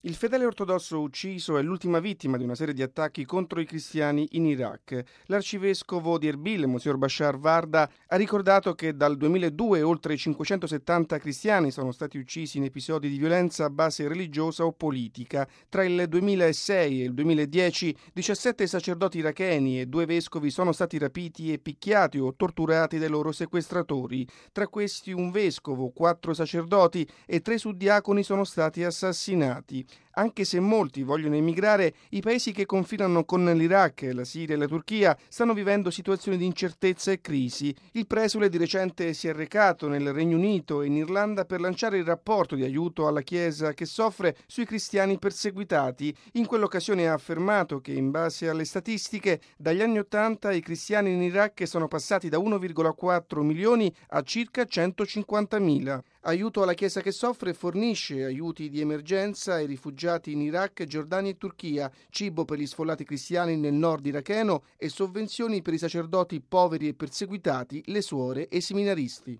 Il fedele ortodosso ucciso è l'ultima vittima di una serie di attacchi contro i cristiani in Iraq. L'arcivescovo di Erbil, Monsignor Bashar Varda, ha ricordato che dal 2002 oltre 570 cristiani sono stati uccisi in episodi di violenza a base religiosa o politica. Tra il 2006 e il 2010 17 sacerdoti iracheni e 2 vescovi sono stati rapiti e picchiati o torturati dai loro sequestratori. Tra questi un vescovo, 4 sacerdoti e 3 suddiaconi sono stati assassinati. Anche se molti vogliono emigrare, i paesi che confinano con l'Iraq, la Siria e la Turchia stanno vivendo situazioni di incertezza e crisi. Il presule di recente si è recato nel Regno Unito e in Irlanda per lanciare il rapporto di aiuto alla Chiesa che soffre sui cristiani perseguitati. In quell'occasione ha affermato che, in base alle statistiche, dagli anni '80 i cristiani in Iraq sono passati da 1,4 milioni a circa 150.000. Aiuto alla Chiesa che soffre fornisce aiuti di emergenza ai rifugiati in Iraq, Giordania e Turchia, cibo per gli sfollati cristiani nel nord iracheno e sovvenzioni per i sacerdoti poveri e perseguitati, le suore e i seminaristi.